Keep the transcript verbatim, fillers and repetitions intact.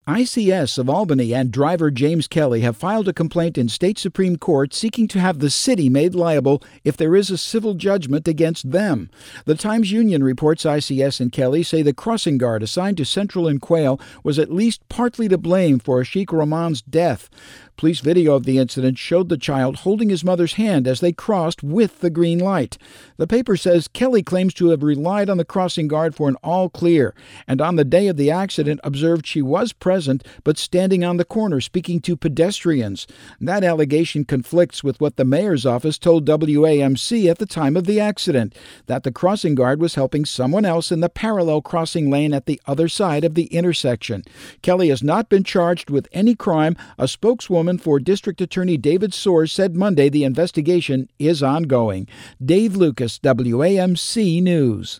I C S of Albany and driver James Kelly have filed a complaint in state Supreme Court seeking to have the city made liable if there is a civil judgment against them. The Times-Union reports I C S and Kelly say the crossing guard assigned to Central and Quail was at least partly to blame for Ashik Rahman's death. Police video of the incident showed the child holding his mother's hand as they crossed with the green light. The paper says Kelly claims to have relied on the crossing guard for an all-clear, and on the day of the accident observed she was present but standing on the corner speaking to pedestrians. That allegation conflicts with what the mayor's office told W A M C at the time of the accident, that the crossing guard was helping someone else in the parallel crossing lane at the other side of the intersection. Kelly has not been charged with any crime. A spokeswoman for District Attorney David Soares said Monday the investigation is ongoing. Dave Lucas, W A M C News.